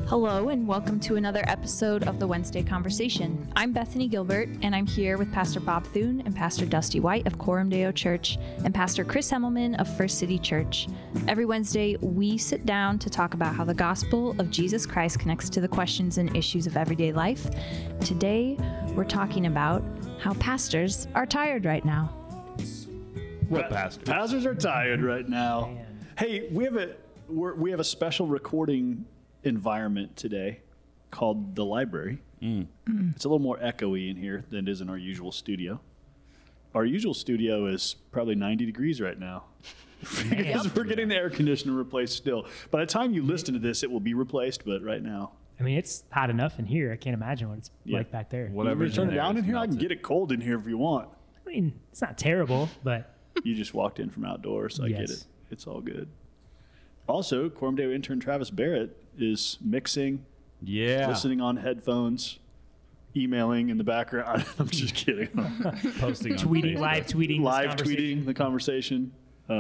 Hello, and welcome to another episode of the Wednesday Conversation. I'm Bethany Gilbert, and I'm here with Pastor Bob Thune and Pastor Dusty White of Coram Deo Church and Pastor Chris Hemmelman of First City Church. Every Wednesday, we sit down to talk about how the gospel of Jesus Christ connects to the questions and issues of everyday life. Today, we're talking about how pastors are tired right now. What pastors? Pastors are tired right now. Hey, we have a special recording environment today called the library. It's a little more echoey in here than it is in our usual studio. Our usual studio is probably 90 degrees right now because we're getting the air conditioner replaced still. By the time you listen to this, it will be replaced, but right now. I mean, it's hot enough in here. I can't imagine what it's like back there. Whatever. You turn it down in here, I can get it cold in here if you want. I mean, it's not terrible, but... You just walked in from outdoors, so I get it. It's all good. Also, Coram Deo intern Travis Barrett is mixing, listening on headphones, emailing in the background. I'm just kidding. Posting on tweeting, Facebook. live tweeting the conversation.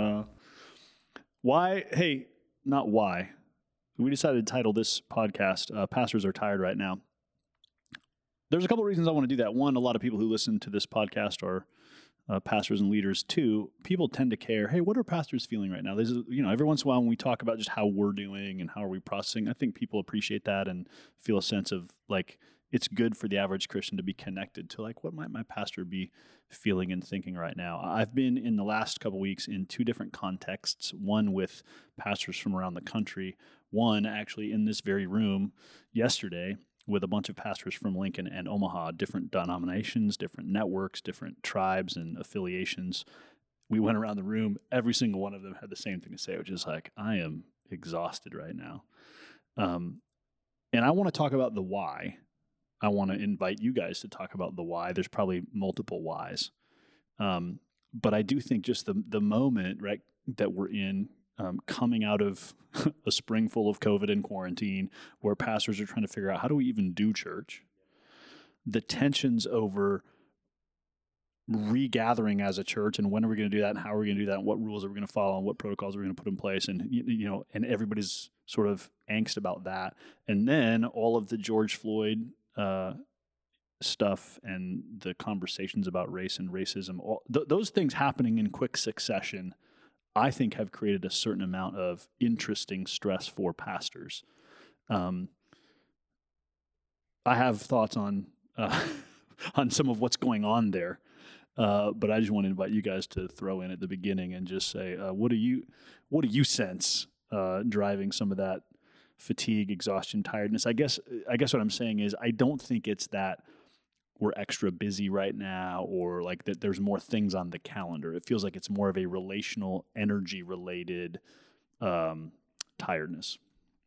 Why? Hey, not why. We decided to title this podcast, Pastors Are Tired Right Now. There's a couple of reasons I want to do that. One, a lot of people who listen to this podcast are pastors and leaders. Two, people tend to care, hey, what are pastors feeling right now? There's, every once in a while when we talk about just how we're doing and how are we processing, I think people appreciate that and feel a sense of like, it's good for the average Christian to be connected to like, what might my pastor be feeling and thinking right now? I've been in the last couple of weeks in two different contexts, one with pastors from around the country, one actually in this very room yesterday with a bunch of pastors from Lincoln and Omaha, different denominations, different networks, different tribes and affiliations. We went around the room. Every single one of them had the same thing to say, which is like, I am exhausted right now. And I want to talk about the why. I want to invite you guys to talk about the why. There's probably multiple whys. But I do think just the moment, right, that we're in, coming out of a spring full of COVID and quarantine, where pastors are trying to figure out how do we even do church, the tensions over regathering as a church and when are we going to do that and how are we going to do that and what rules are we going to follow and what protocols are we going to put in place and and everybody's sort of angst about that, and then all of the George Floyd stuff and the conversations about race and racism, those things happening in quick succession, I think have created a certain amount of interesting stress for pastors. I have thoughts on some of what's going on there, but I just want to invite you guys to throw in at the beginning and just say, what do you sense driving some of that fatigue, exhaustion, tiredness? I guess what I'm saying is I don't think it's that we're extra busy right now or like that there's more things on the calendar. It feels like it's more of a relational, energy-related tiredness.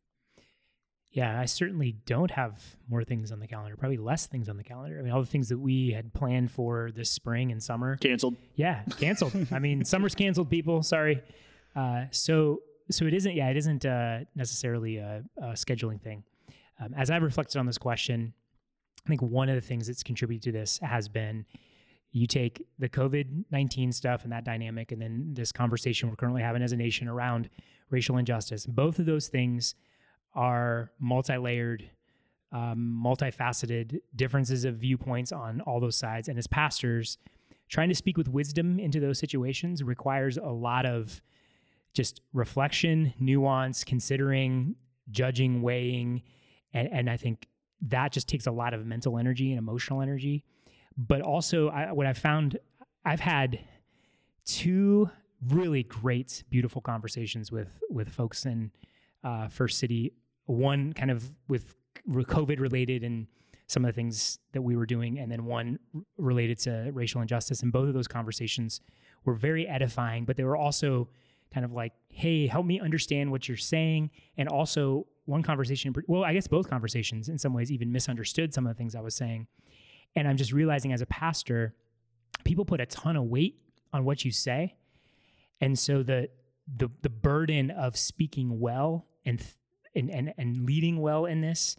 Yeah, I certainly don't have more things on the calendar, probably less things on the calendar. I mean, all the things that we had planned for this spring and summer. Canceled. Yeah, canceled. I mean, summer's canceled, people. Sorry. So it isn't necessarily a scheduling thing. As I've reflected on this question, I think one of the things that's contributed to this has been you take the COVID-19 stuff and that dynamic and then this conversation we're currently having as a nation around racial injustice. Both of those things are multi-layered, multifaceted differences of viewpoints on all those sides. And as pastors, trying to speak with wisdom into those situations requires a lot of just reflection, nuance, considering, judging, weighing, and I think that just takes a lot of mental energy and emotional energy. But also what I've found, I've had two really great, beautiful conversations with folks in First City. One kind of with COVID related and some of the things that we were doing, and then one related to racial injustice. And both of those conversations were very edifying, but they were also kind of like, hey, help me understand what you're saying. And also one conversation, well, I guess both conversations in some ways even misunderstood some of the things I was saying. And I'm just realizing as a pastor, people put a ton of weight on what you say. And so the burden of speaking well and leading well in this,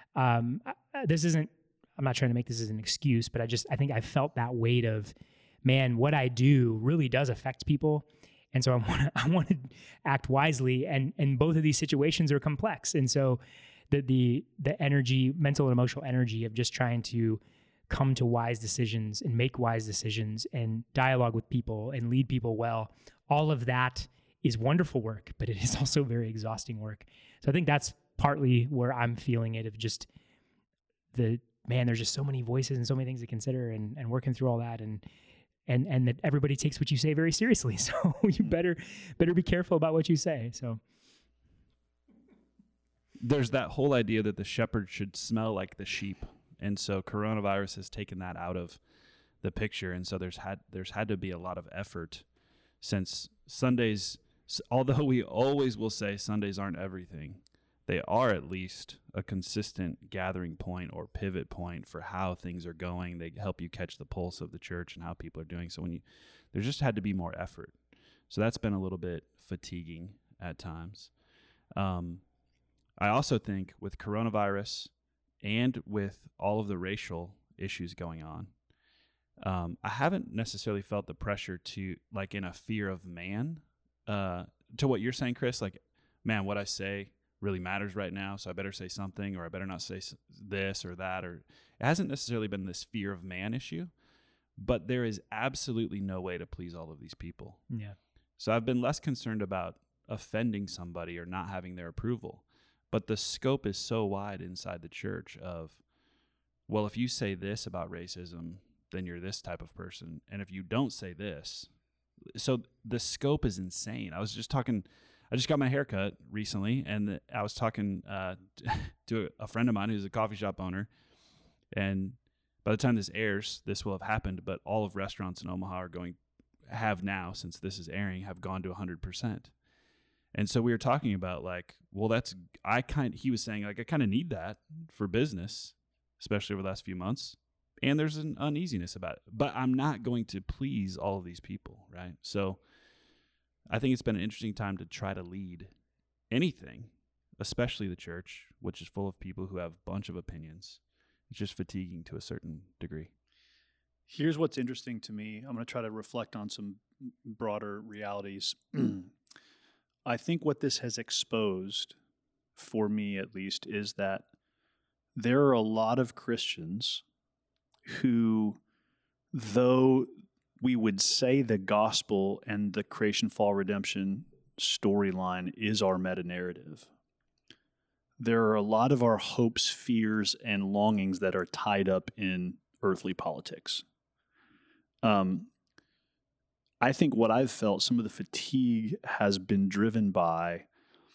this isn't, I'm not trying to make this as an excuse, but I think I felt that weight of, man, what I do really does affect people. And so I want to act wisely, and both of these situations are complex. And so the energy, mental and emotional energy of just trying to come to wise decisions and make wise decisions and dialogue with people and lead people well. All of that is wonderful work, but it is also very exhausting work. So I think that's partly where I'm feeling it, of just there's just so many voices and so many things to consider, and working through all that, and that everybody takes what you say very seriously. So you better be careful about what you say. So there's that whole idea that the shepherd should smell like the sheep. And so coronavirus has taken that out of the picture. And so there's had to be a lot of effort, since Sundays, although we always will say Sundays aren't everything, they are at least a consistent gathering point or pivot point for how things are going. They help you catch the pulse of the church and how people are doing. So there just had to be more effort. So that's been a little bit fatiguing at times. I also think with coronavirus and with all of the racial issues going on, I haven't necessarily felt the pressure to, like, in a fear of man, to what you're saying, Chris, like, man, what I say really matters right now, so I better say something, or I better not say this or that. Or it hasn't necessarily been this fear of man issue, but there is absolutely no way to please all of these people. Yeah. So I've been less concerned about offending somebody or not having their approval. But the scope is so wide inside the church of, well, if you say this about racism, then you're this type of person. And if you don't say this, so the scope is insane. I just got my hair cut recently, and I was talking to a friend of mine who's a coffee shop owner. And by the time this airs, this will have happened, but all of restaurants in Omaha have now, since this is airing, have gone to 100%. And so we were talking about, like, well, he was saying, like, I kind of need that for business, especially over the last few months. And there's an uneasiness about it, but I'm not going to please all of these people, right? So I think it's been an interesting time to try to lead anything, especially the church, which is full of people who have a bunch of opinions. It's just fatiguing to a certain degree. Here's what's interesting to me. I'm going to try to reflect on some broader realities. I think what this has exposed, for me at least, is that there are a lot of Christians who, though we would say the gospel and the creation, fall, redemption storyline is our meta-narrative, there are a lot of our hopes, fears, and longings that are tied up in earthly politics. I think what I've felt, some of the fatigue has been driven by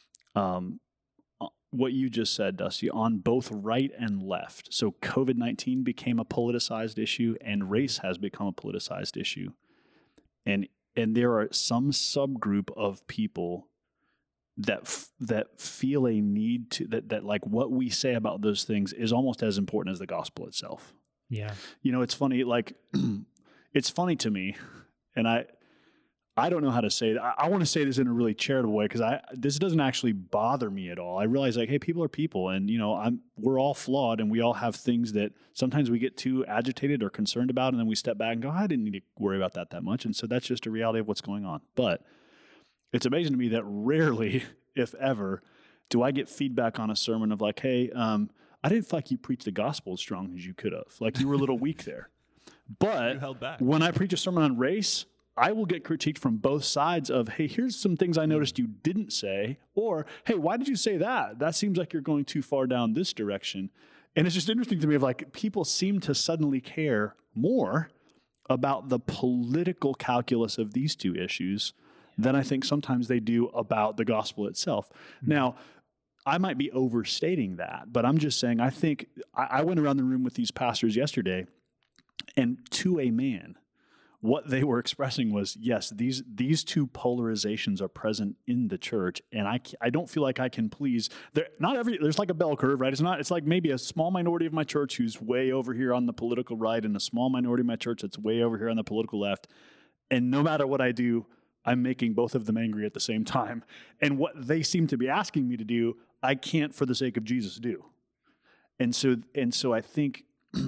what you just said, Dusty, on both right and left. So COVID-19 became a politicized issue, and race has become a politicized issue. And there are some subgroup of people that feel a need to, that like what we say about those things is almost as important as the gospel itself. Yeah. You know, it's funny, like, it's funny to me, and I don't know how to say it. I want to say this in a really charitable way, because this doesn't actually bother me at all. I realize, like, hey, people are people, and, you know, we're all flawed, and we all have things that sometimes we get too agitated or concerned about, and then we step back and go, I didn't need to worry about that much. And so that's just a reality of what's going on. But it's amazing to me that rarely, if ever, do I get feedback on a sermon of like, hey, I didn't feel like you preached the gospel as strong as you could have. Like, you were a little weak there. But You held back. When I preach a sermon on race, I will get critiqued from both sides of, hey, here's some things I noticed you didn't say, or, hey, why did you say that? That seems like you're going too far down this direction. And it's just interesting to me of, like, people seem to suddenly care more about the political calculus of these two issues than I think sometimes they do about the gospel itself. Mm-hmm. Now, I might be overstating that, but I'm just saying, I think I went around the room with these pastors yesterday, and to a man, what they were expressing was, yes, these two polarizations are present in the church, and I don't feel like I can please. There's like a bell curve, right? It's like maybe a small minority of my church who's way over here on the political right, and a small minority of my church that's way over here on the political left. And no matter what I do, I'm making both of them angry at the same time. And what they seem to be asking me to do, I can't, for the sake of Jesus, do. And so I think,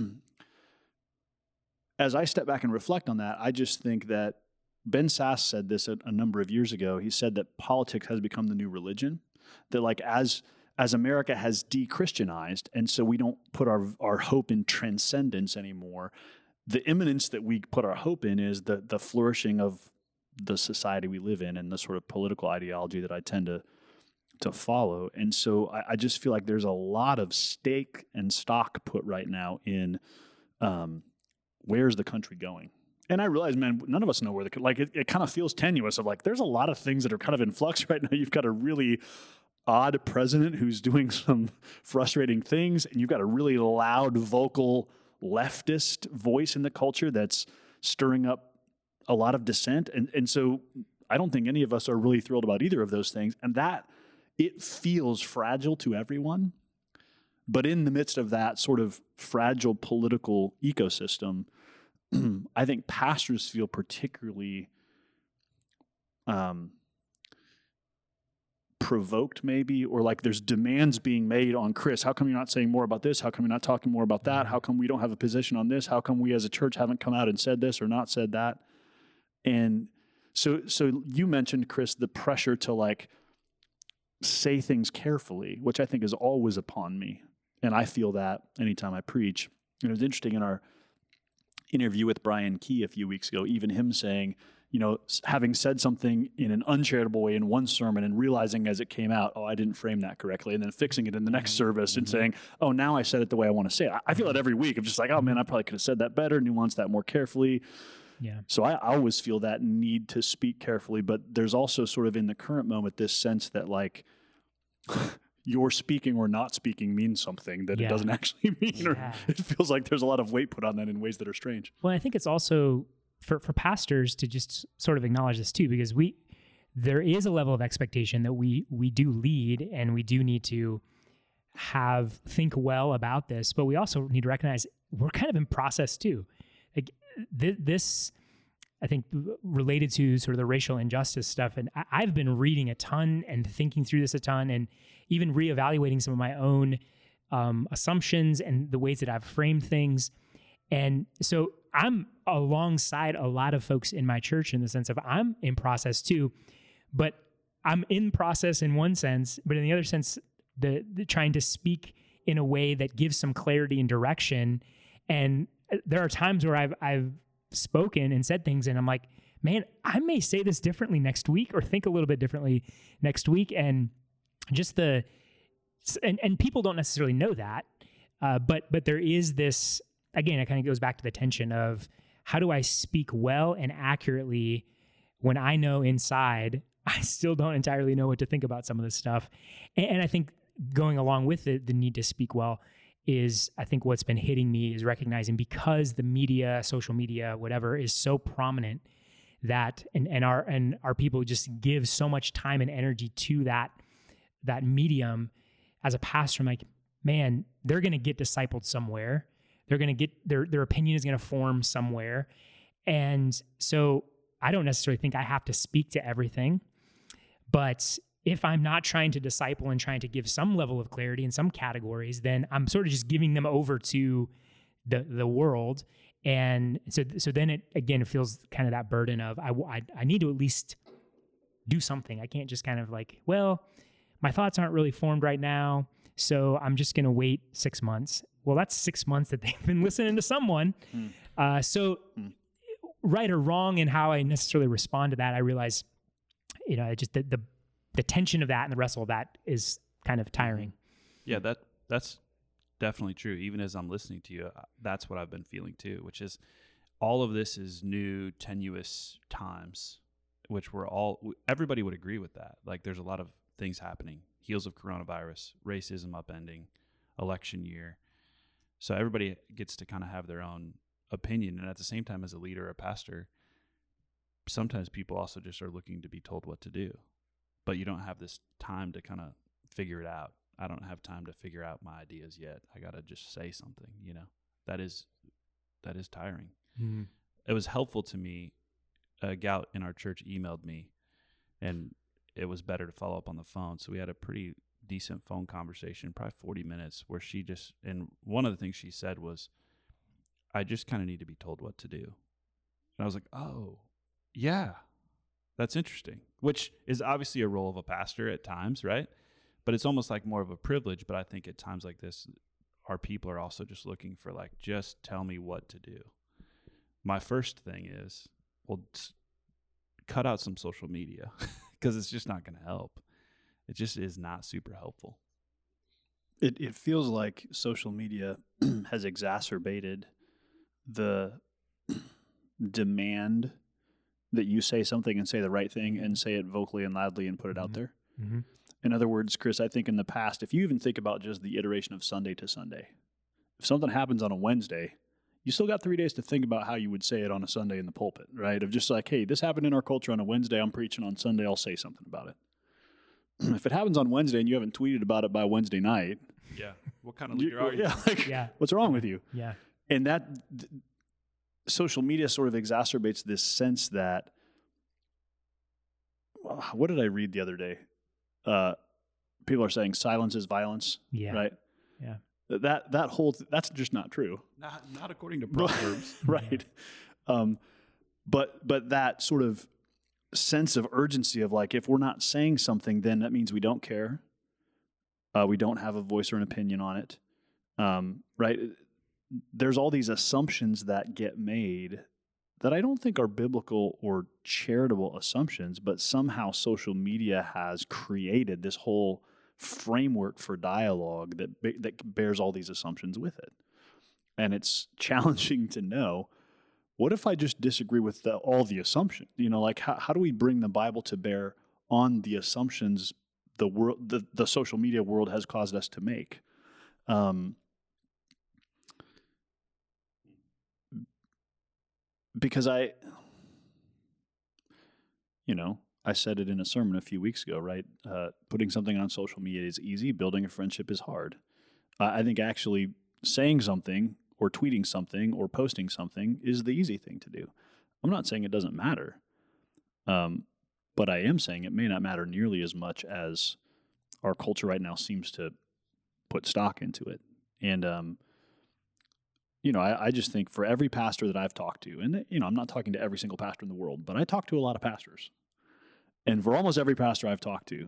as I step back and reflect on that, I just think that Ben Sass said this a number of years ago. He said that politics has become the new religion. That, like, as as America has de-Christianized, and so we don't put our hope in transcendence anymore, the imminence that we put our hope in is the flourishing of the society we live in and the sort of political ideology that I tend to follow. And so I just feel like there's a lot of stake and stock put right now in where's the country going. And I realize, man, none of us know where it kind of feels tenuous of like, there's a lot of things that are kind of in flux right now. You've got a really odd president who's doing some frustrating things, and you've got a really loud, vocal leftist voice in the culture that's stirring up a lot of dissent. And so I don't think any of us are really thrilled about either of those things. And that it feels fragile to everyone. But in the midst of that sort of fragile political ecosystem, I think pastors feel particularly provoked maybe, or like there's demands being made on Chris. How come you're not saying more about this? How come you're not talking more about that? How come we don't have a position on this? How come we as a church haven't come out and said this or not said that? And so you mentioned, Chris, the pressure to like say things carefully, which I think is always upon me. And I feel that anytime I preach. And it was interesting in our interview with Brian Key a few weeks ago, even him saying, you know, having said something in an uncharitable way in one sermon and realizing as it came out, oh, I didn't frame that correctly, and then fixing it in the next service and saying, oh, now I said it the way I want to say it. I feel that every week. I'm just like, oh man, I probably could have said that better, nuanced that more carefully. Yeah. So I always feel that need to speak carefully, but there's also sort of in the current moment this sense that like your speaking or not speaking means something that it doesn't actually mean, or it feels like there's a lot of weight put on that in ways that are strange. Well, I think it's also for pastors to just sort of acknowledge this too, because there is a level of expectation that we do lead, and we do need to think well about this, but we also need to recognize we're kind of in process too. Like this, I think, related to sort of the racial injustice stuff. And I've been reading a ton and thinking through this a ton, and even reevaluating some of my own assumptions and the ways that I've framed things. And so I'm alongside a lot of folks in my church in the sense of I'm in process too, but I'm in process in one sense, but in the other sense, the trying to speak in a way that gives some clarity and direction. And there are times where I've spoken and said things, and I'm like, man, I may say this differently next week, or think a little bit differently next week. And just and people don't necessarily know that, but there is this, again, it kind of goes back to the tension of how do I speak well and accurately when I know inside I still don't entirely know what to think about some of this stuff. And I think going along with the need to speak well is, I think what's been hitting me is recognizing, because the media, social media, whatever, is so prominent, that and our people just give so much time and energy to that medium. As a pastor, I'm like, man, they're going to get discipled somewhere. They're going to get their opinion is going to form somewhere. And so I don't necessarily think I have to speak to everything, but if I'm not trying to disciple and trying to give some level of clarity in some categories, then I'm sort of just giving them over to the world. And so then it feels kind of that burden of I need to at least do something. I can't just kind of like, well, my thoughts aren't really formed right now, so I'm just going to wait 6 months. Well, that's 6 months that they've been listening to someone. Right or wrong in how I necessarily respond to that, I realize, just the tension of that and the wrestle of that is kind of tiring. Yeah, that's definitely true. Even as I'm listening to you, that's what I've been feeling too, which is all of this is new, tenuous times, which everybody would agree with that. Like there's a lot of things happening, heels of coronavirus, racism upending, election year. So everybody gets to kind of have their own opinion. And at the same time, as a leader, a pastor, sometimes people also just are looking to be told what to do, but you don't have this time to kind of figure it out. I don't have time to figure out my ideas yet. I got to just say something, that is tiring. Mm-hmm. It was helpful to me. A gal in our church emailed me, and it was better to follow up on the phone. So we had a pretty decent phone conversation, probably 40 minutes, where and one of the things she said was, I just kind of need to be told what to do. And I was like, oh, yeah, that's interesting, which is obviously a role of a pastor at times, right? but it's almost like more of a privilege. But I think at times like this, our people are also just looking for like, just tell me what to do. My first thing is, well, cut out some social media because it's just not going to help. It just is not super helpful. It feels like social media has exacerbated the demand that you say something and say the right thing and say it vocally and loudly and put it out there. Mm-hmm. In other words, Chris, I think in the past, if you even think about just the iteration of Sunday to Sunday, if something happens on a Wednesday, you still got 3 days to think about how you would say it on a Sunday in the pulpit, right? Of just like, hey, this happened in our culture on a Wednesday, I'm preaching on Sunday, I'll say something about it. If it happens on Wednesday and you haven't tweeted about it by Wednesday night, yeah, what kind of leader are you? What's wrong with you? Yeah. And that social media sort of exacerbates this sense that, what did I read the other day? People are saying silence is violence, right? Yeah. That whole that's just not true. Not according to Proverbs, right? But that sort of sense of urgency of like, if we're not saying something, then that means we don't care. We don't have a voice or an opinion on it, right? There's all these assumptions that get made that I don't think are biblical or charitable assumptions, but somehow social media has created this whole framework for dialogue that bears all these assumptions with it. And it's challenging to know, what if I just disagree with all the assumptions? You know, like how do we bring the Bible to bear on the assumptions the social media world has caused us to make? Because I said it in a sermon a few weeks ago, right? Putting something on social media is easy. Building a friendship is hard. I think actually saying something or tweeting something or posting something is the easy thing to do. I'm not saying it doesn't matter, but I am saying it may not matter nearly as much as our culture right now seems to put stock into it. And, I just think for every pastor that I've talked to, and, I'm not talking to every single pastor in the world, but I talk to a lot of pastors. And for almost every pastor I've talked to,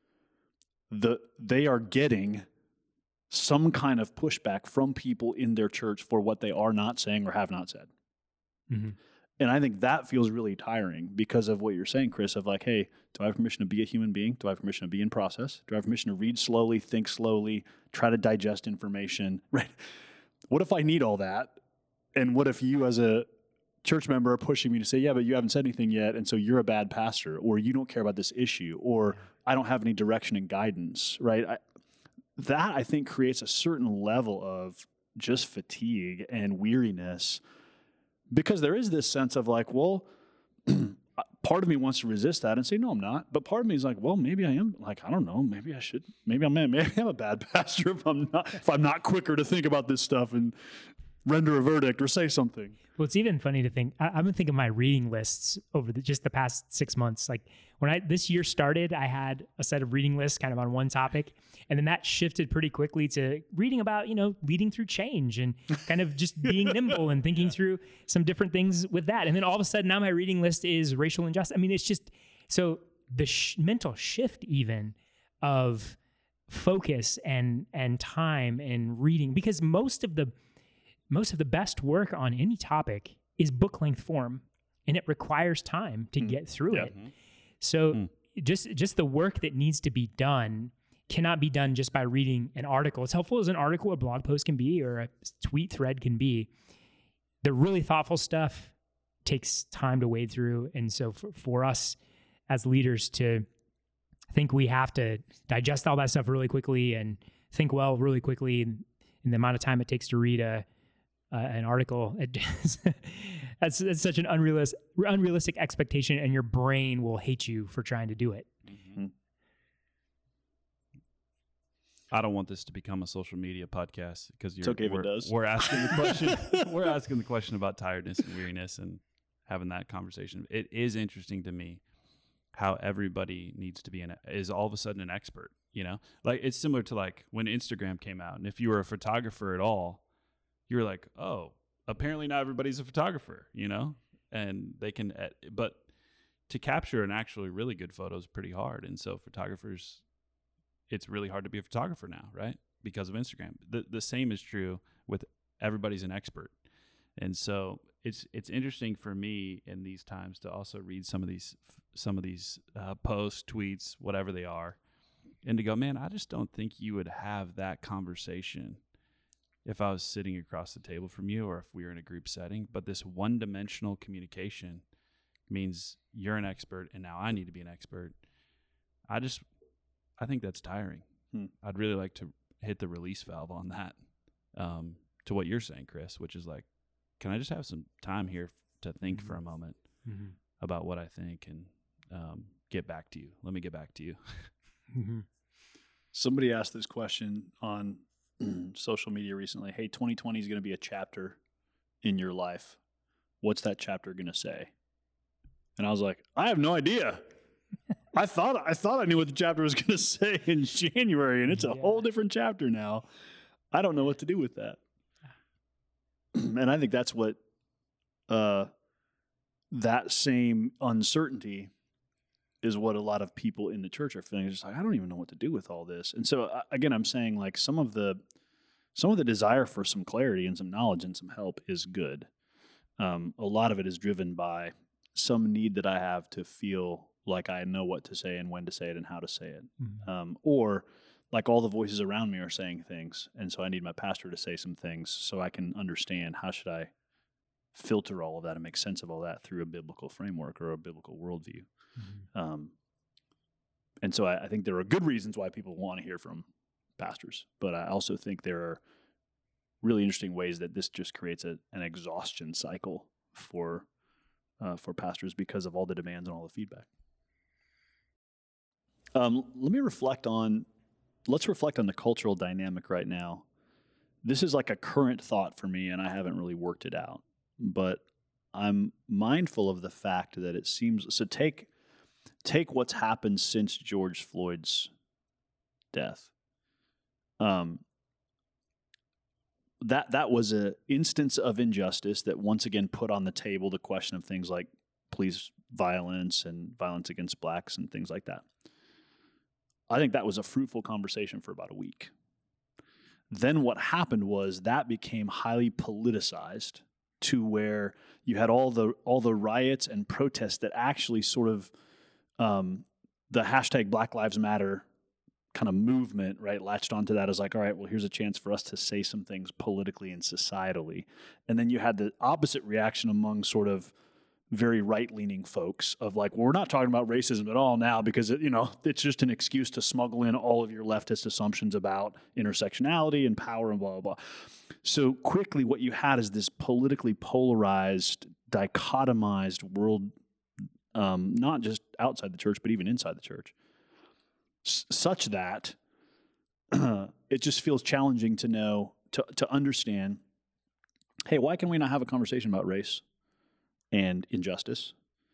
they are getting some kind of pushback from people in their church for what they are not saying or have not said. Mm-hmm. And I think that feels really tiring because of what you're saying, Chris, of like, hey, do I have permission to be a human being? Do I have permission to be in process? Do I have permission to read slowly, think slowly, try to digest information? Right? What if I need all that? And what if you as a church member are pushing me to say, yeah, but you haven't said anything yet, and so you're a bad pastor, or you don't care about this issue, or I don't have any direction and guidance, right? That, I think, creates a certain level of just fatigue and weariness, because there is this sense of like, well, part of me wants to resist that and say, no, I'm not. But part of me is like, well, maybe I am. Like, I don't know. Maybe I should. Maybe I'm a bad pastor if I'm not quicker to think about this stuff and render a verdict or say something. Well, it's even funny to think. I've been thinking of my reading lists over just the past 6 months. Like when this year started, I had a set of reading lists kind of on one topic, and then that shifted pretty quickly to reading about, leading through change and kind of just being nimble and thinking through some different things with that. And then all of a sudden now my reading list is racial injustice. I mean, it's just, so the mental shift even of focus and time and reading, because most of the best work on any topic is book length form, and it requires time to get through it. So just the work that needs to be done cannot be done just by reading an article. As helpful as an article or blog post can be, or a tweet thread can be, the really thoughtful stuff takes time to wade through. And so for us as leaders to think we have to digest all that stuff really quickly and think well really quickly in the amount of time it takes to read an article, that's such an unrealistic expectation, and your brain will hate you for trying to do it. Mm-hmm. I don't want this to become a social media podcast because it's okay if it does. We're asking the question. We're asking the question about tiredness and weariness and having that conversation. It is interesting to me how everybody needs to be is all of a sudden an expert. Like it's similar to like when Instagram came out, and if you were a photographer at all, you're like, oh, apparently not everybody's a photographer, and they can, but to capture an actually really good photo is pretty hard. And so photographers it's really hard to be a photographer now, right? Because of Instagram. The same is true with everybody's an expert. And so it's interesting for me in these times to also read some of these posts, tweets, whatever they are, and to go, man, I just don't think you would have that conversation if I was sitting across the table from you or if we were in a group setting. But this one-dimensional communication means you're an expert and now I need to be an expert. I think that's tiring. I'd really like to hit the release valve on that, to what you're saying, Chris, which is like, can I just have some time here to think for a moment about what I think and get back to you? Let me get back to you. Somebody asked this question on social media recently. Hey, 2020 is going to be a chapter in your life. What's that chapter going to say? And I was like, I have no idea. I thought I knew what the chapter was going to say in January, and it's a whole different chapter now. I don't know what to do with that. And I think that's what that same uncertainty is what a lot of people in the church are feeling. It's just like, I don't even know what to do with all this. And so again, I'm saying like some of the desire for some clarity and some knowledge and some help is good. A lot of it is driven by some need that I have to feel like I know what to say and when to say it and how to say it. Or like all the voices around me are saying things, and so I need my pastor to say some things so I can understand how should I filter all of that and make sense of all that through a biblical framework or a biblical worldview. And so I think there are good reasons why people want to hear from pastors, but I also think there are really interesting ways that this just creates an exhaustion cycle for pastors because of all the demands and all the feedback. Let's reflect on the cultural dynamic right now. This is like a current thought for me, and I haven't really worked it out, but I'm mindful of the fact that it seems, so take what's happened since George Floyd's death. That was an instance of injustice that once again put on the table the question of things like police violence and violence against blacks and things like that. I think that was a fruitful conversation for about a week. Then what happened was that became highly politicized to where you had all the riots and protests that actually sort of the hashtag Black Lives Matter kind of movement, right, latched onto that as like, all right, well, here's a chance for us to say some things politically and societally. And then you had the opposite reaction among sort of very right-leaning folks of like, well, we're not talking about racism at all now because it's just an excuse to smuggle in all of your leftist assumptions about intersectionality and power and blah, blah, blah. So quickly what you had is this politically polarized, dichotomized world, not just outside the church, but even inside the church, such that it just feels challenging to know, to understand, hey, why can we not have a conversation about race and injustice,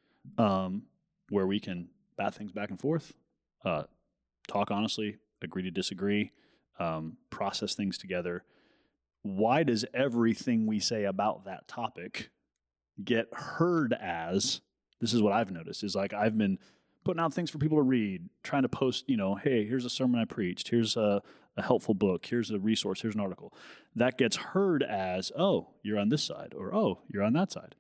where we can bat things back and forth, talk honestly, agree to disagree, process things together? Why does everything we say about that topic get heard as, this is what I've noticed, is like I've been putting out things for people to read, trying to post, hey, here's a sermon I preached, here's a helpful book, here's a resource, here's an article. That gets heard as, oh, you're on this side, or oh, you're on that side.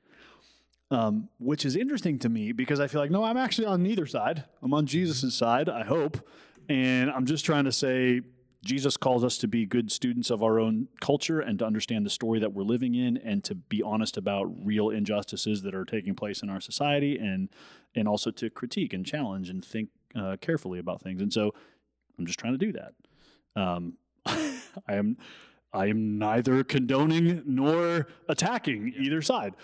Which is interesting to me because I feel like, no, I'm actually on neither side. I'm on Jesus' side, I hope. And I'm just trying to say Jesus calls us to be good students of our own culture and to understand the story that we're living in and to be honest about real injustices that are taking place in our society and also to critique and challenge and think carefully about things. And so I'm just trying to do that. I am neither condoning nor attacking either side.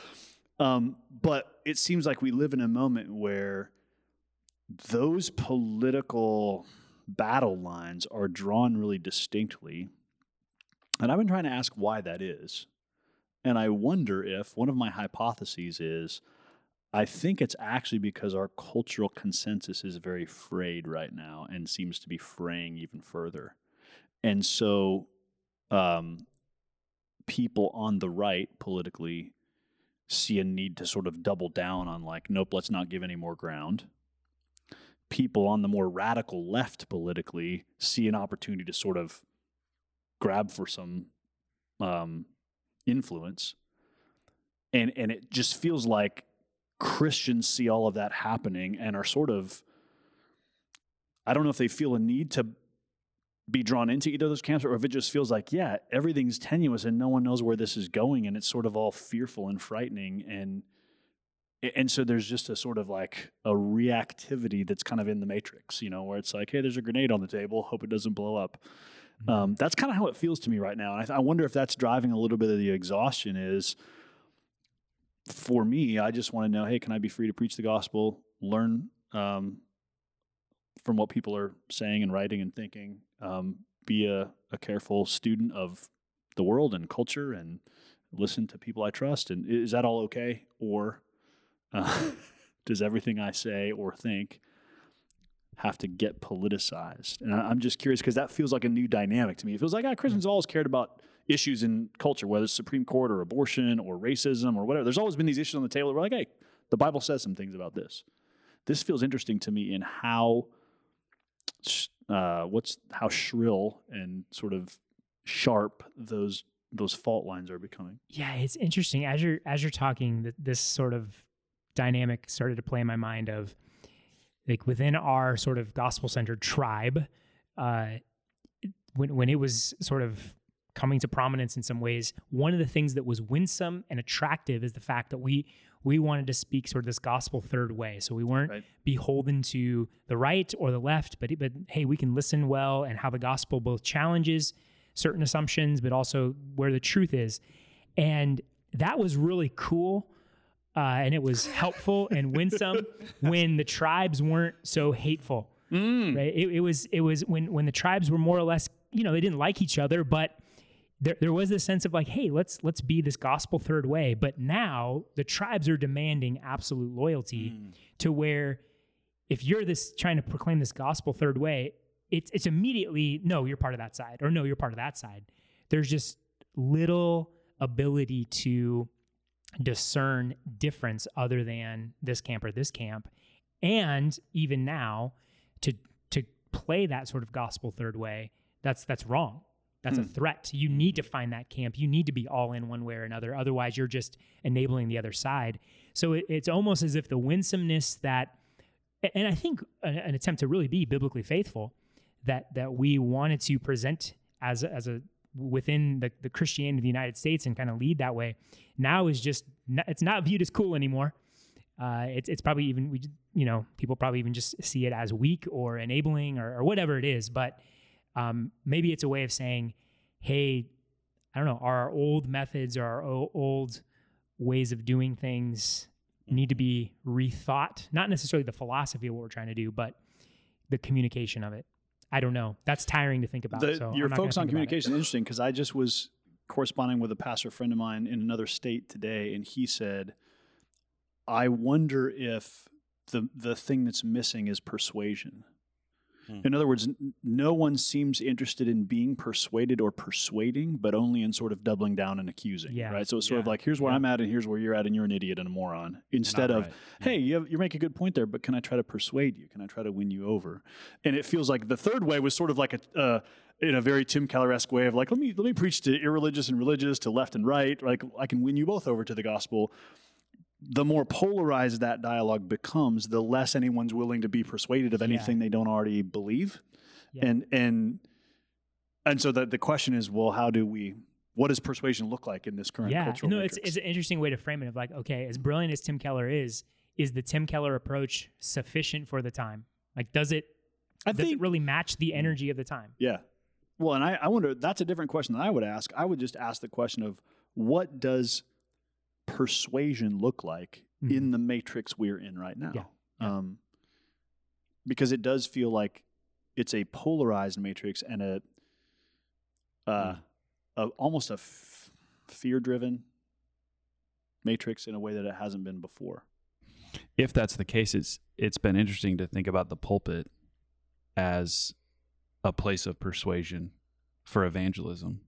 But it seems like we live in a moment where those political battle lines are drawn really distinctly. And I've been trying to ask why that is. And I wonder if one of my hypotheses is, I think it's actually because our cultural consensus is very frayed right now and seems to be fraying even further. And so people on the right politically see a need to sort of double down on like, nope, let's not give any more ground. people on the more radical left politically see an opportunity to sort of grab for some influence. And it just feels like Christians see all of that happening and are sort of, I don't know if they feel a need to be drawn into either of those camps, or if it just feels like, yeah, everything's tenuous and no one knows where this is going, and it's sort of all fearful and frightening. And so there's just a sort of like a reactivity that's kind of in the matrix, where it's like, hey, there's a grenade on the table, hope it doesn't blow up. That's kind of how it feels to me right now. And I wonder if that's driving a little bit of the exhaustion is, for me, I just want to know, hey, can I be free to preach the gospel, learn from what people are saying and writing and thinking, be a careful student of the world and culture and listen to people I trust? And is that all okay? Or does everything I say or think have to get politicized? And I'm just curious, because that feels like a new dynamic to me. It feels like Christians have always cared about issues in culture, whether it's Supreme Court or abortion or racism or whatever. There's always been these issues on the table. We're like, hey, the Bible says some things about this. This feels interesting to me in how how shrill and sort of sharp those fault lines are becoming. Yeah, it's interesting. As you're talking, this sort of dynamic started to play in my mind of, like, within our sort of gospel-centered tribe, when it was sort of coming to prominence in some ways, one of the things that was winsome and attractive is the fact that we wanted to speak sort of this gospel third way. So we weren't beholden to the right or the left, but hey, we can listen well, and how the gospel both challenges certain assumptions, but also where the truth is. And that was really cool. And it was helpful and winsome when the tribes weren't so hateful. Right? It was when the tribes were more or less, they didn't like each other, but there was this sense of like, hey, let's be this gospel third way. But now the tribes are demanding absolute loyalty to where, if you're trying to proclaim this gospel third way, it's immediately, no, you're part of that side, or no, you're part of that side. There's just little ability to discern difference other than this camp or this camp. And even now, to play that sort of gospel third way, that's wrong. That's a threat. You need to find that camp. You need to be all in one way or another. Otherwise, you're just enabling the other side. So it's almost as if the winsomeness that, and I think an attempt to really be biblically faithful, that we wanted to present as a within the Christianity of the United States and kind of lead that way, now is just, it's not viewed as cool anymore. It's probably even, people probably even just see it as weak or enabling or whatever it is. But maybe it's a way of saying, hey, I don't know, our old methods or our old ways of doing things need to be rethought. Not necessarily the philosophy of what we're trying to do, but the communication of it. I don't know. That's tiring to think about. Your focus on communication is interesting, because I just was corresponding with a pastor friend of mine in another state today, and he said, I wonder if the thing that's missing is persuasion. In other words, no one seems interested in being persuaded or persuading, but only in sort of doubling down and accusing, right? So it's sort of like, here's where I'm at, and here's where you're at, and you're an idiot and a moron. Instead of, hey, you make a good point there, but can I try to persuade you? Can I try to win you over? And it feels like the third way was sort of like in a very Tim Keller-esque way of like, let me preach to irreligious and religious, to left and right. Like, I can win you both over to the gospel. The more polarized that dialogue becomes, the less anyone's willing to be persuaded of anything they don't already believe. Yeah. And so the question is, well, what does persuasion look like in this current cultural matrix? It's an interesting way to frame it of like, okay, as brilliant as Tim Keller is the Tim Keller approach sufficient for the time? Like, does it really match the energy of the time? Yeah. Well, and I wonder, that's a different question than I would ask. I would just ask the question of, what does persuasion look like in the matrix we're in right now? Yeah. Because it does feel like it's a polarized matrix and almost a fear-driven matrix in a way that it hasn't been before. If that's the case, it's been interesting to think about the pulpit as a place of persuasion for evangelism.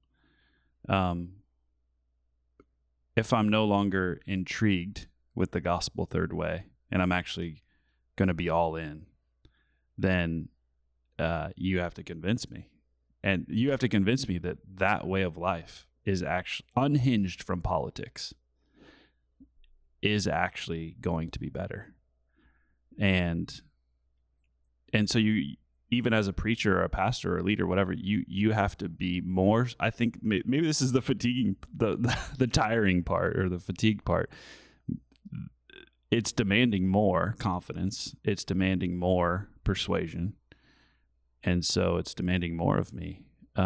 If I'm no longer intrigued with the gospel third way, and I'm actually going to be all in, then you have to convince me. And you have to convince me that that way of life is actually unhinged from politics, is actually going to be better. And so you, even as a preacher or a pastor or a leader, whatever, you have to be more, I think maybe this is the fatiguing, the tiring part or the fatigue part. It's demanding more confidence. It's demanding more persuasion. And so it's demanding more of me,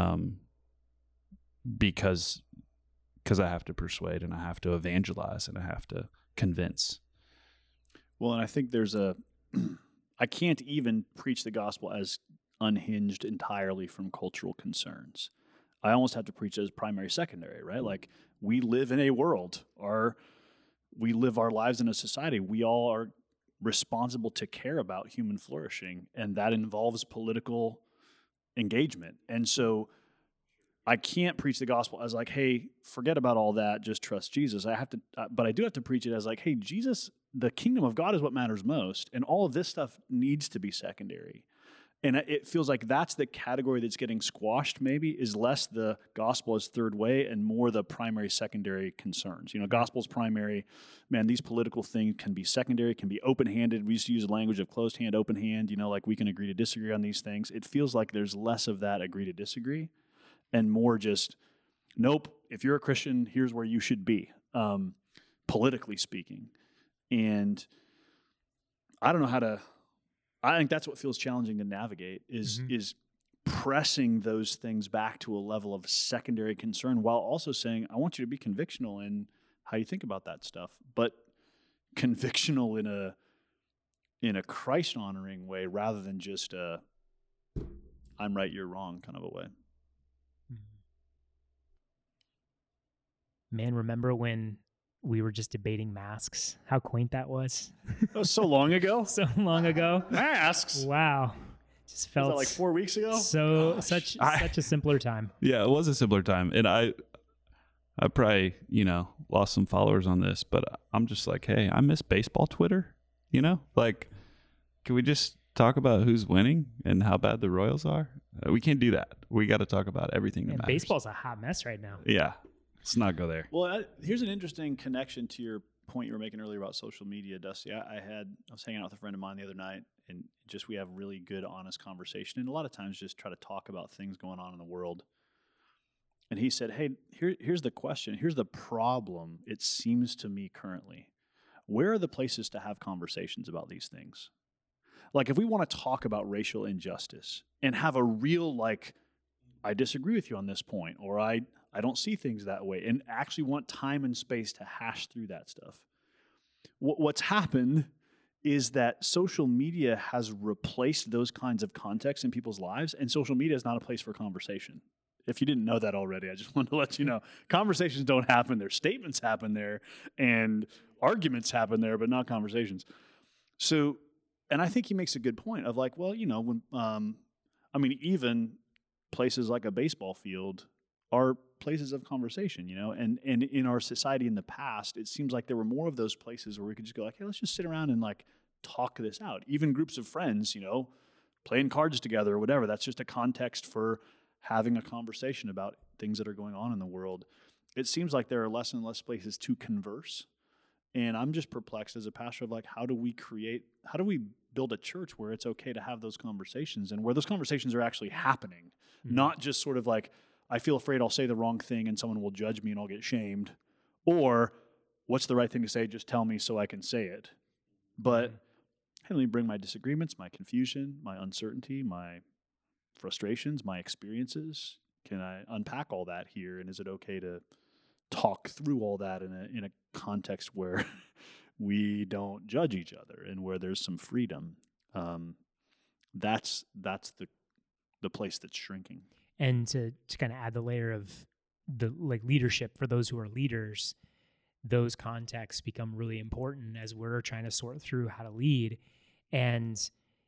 because I have to persuade and I have to evangelize and I have to convince. Well, and I think there's I can't even preach the gospel as unhinged entirely from cultural concerns. I almost have to preach as primary, secondary, right? Like, we live in a world, we live our lives in a society. We all are responsible to care about human flourishing, and that involves political engagement. And so I can't preach the gospel as like, hey, forget about all that, just trust Jesus. But I do have to preach it as like, hey, Jesus, the kingdom of God is what matters most, and all of this stuff needs to be secondary. And it feels like that's the category that's getting squashed, maybe, is less the gospel as third way and more the primary, secondary concerns. Gospel's primary, man, these political things can be secondary, can be open-handed. We used to use the language of closed hand, open hand, like we can agree to disagree on these things. It feels like there's less of that agree to disagree and more just, nope, if you're a Christian, here's where you should be, politically speaking. And I don't know I think that's what feels challenging to navigate is pressing those things back to a level of secondary concern while also saying, I want you to be convictional in how you think about that stuff, but convictional in a Christ-honoring way rather than just I'm right, you're wrong kind of a way. Man, remember when we were just debating masks? How quaint that was. That was so long ago. So long ago. Masks. Wow. Just felt was that like 4 weeks ago? Such a simpler time. Yeah, it was a simpler time. And I probably, lost some followers on this, but I'm just like, hey, I miss baseball Twitter, Like, can we just talk about who's winning and how bad the Royals are? We can't do that. We got to talk about everything that matters. Baseball's a hot mess right now. Yeah. Let's not go there. Well, here's an interesting connection to your point you were making earlier about social media, Dusty. I was hanging out with a friend of mine the other night, and just we have really good, honest conversation, and a lot of times just try to talk about things going on in the world. And he said, hey, here's the question. Here's the problem, it seems to me currently. Where are the places to have conversations about these things? Like, if we want to talk about racial injustice and have a real, like, I disagree with you on this point, or I don't see things that way, and actually want time and space to hash through that stuff. What's happened is that social media has replaced those kinds of contexts in people's lives, and social media is not a place for conversation. If you didn't know that already, I just wanted to let you know. Conversations don't happen there. Statements happen there, and arguments happen there, but not conversations. So, and I think he makes a good point of like, well, when, even places like a baseball field are places of conversation, and in our society in the past, it seems like there were more of those places where we could just go like, hey, let's just sit around and like talk this out. Even groups of friends, playing cards together or whatever, that's just a context for having a conversation about things that are going on in the world. It seems like there are less and less places to converse. And I'm just perplexed as a pastor of like, how do we build a church where it's okay to have those conversations and where those conversations are actually happening, not just sort of like, I feel afraid I'll say the wrong thing and someone will judge me and I'll get shamed, or what's the right thing to say? Just tell me so I can say it. But hey, let me bring my disagreements, my confusion, my uncertainty, my frustrations, my experiences. Can I unpack all that here? And is it okay to talk through all that in a context where we don't judge each other and where there's some freedom? That's the place that's shrinking. And to kind of add the layer of the leadership for those who are leaders, those contexts become really important as we're trying to sort through how to lead. And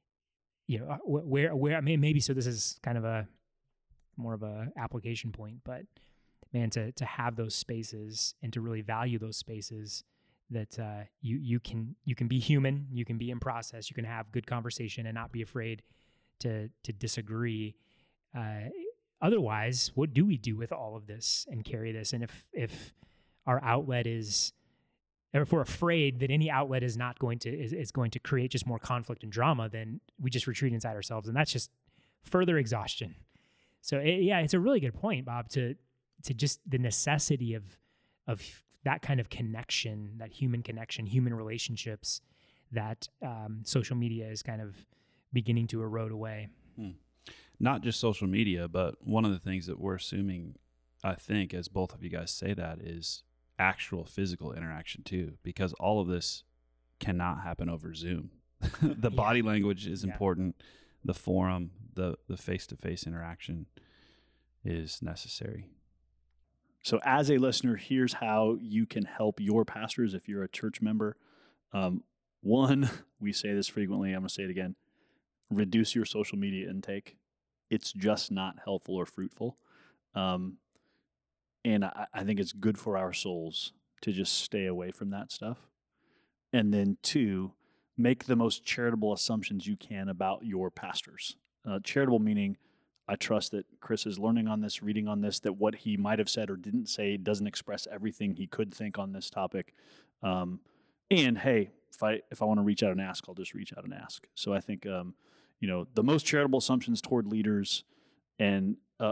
where I mean, maybe so this is kind of more of a application point, but man, to have those spaces and to really value those spaces that you can be human, you can be in process, you can have good conversation and not be afraid to disagree. Otherwise, what do we do with all of this and carry this? And if our outlet is, or if we're afraid that any outlet is not going to is going to create just more conflict and drama, then we just retreat inside ourselves, and that's just further exhaustion. So it's a really good point, Bob, to just the necessity of that kind of connection, that human connection, human relationships that social media is kind of beginning to erode away. Not just social media, but one of the things that we're assuming, I think, as both of you guys say that, is actual physical interaction too, because all of this cannot happen over Zoom. The body language is important. The forum, the face-to-face interaction is necessary. So as a listener, here's how you can help your pastors if you're a church member. One, we say this frequently, I'm going to say it again, reduce your social media intake. It's just not helpful or fruitful. And I think it's good for our souls to just stay away from that stuff. And then two, make the most charitable assumptions you can about your pastors. Charitable meaning, I trust that Chris is learning on this, reading on this, that what he might have said or didn't say doesn't express everything he could think on this topic. And hey, if I want to reach out and ask, I'll just reach out and ask. So I think, the most charitable assumptions toward leaders and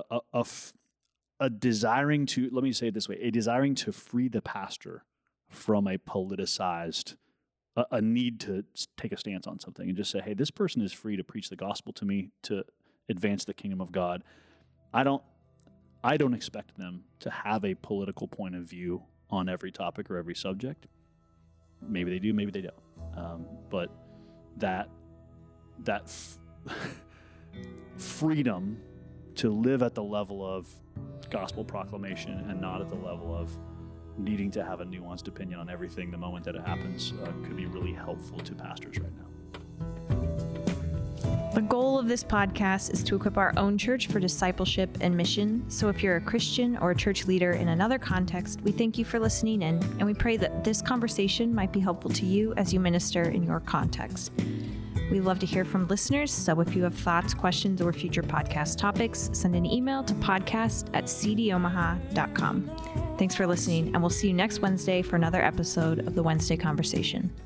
a desiring to, let me say it this way, a desiring to free the pastor from a politicized, a need to take a stance on something and just say, hey, this person is free to preach the gospel to me, to advance the kingdom of God. I don't expect them to have a political point of view on every topic or every subject. Maybe they do, maybe they don't. But that freedom to live at the level of gospel proclamation and not at the level of needing to have a nuanced opinion on everything the moment that it happens could be really helpful to pastors right now. The goal of this podcast is to equip our own church for discipleship and mission. So if you're a Christian or a church leader in another context, we thank you for listening in, and we pray that this conversation might be helpful to you as you minister in your context. We love to hear from listeners, so if you have thoughts, questions, or future podcast topics, send an email to podcast@cdomaha.com. Thanks for listening, and we'll see you next Wednesday for another episode of the Wednesday Conversation.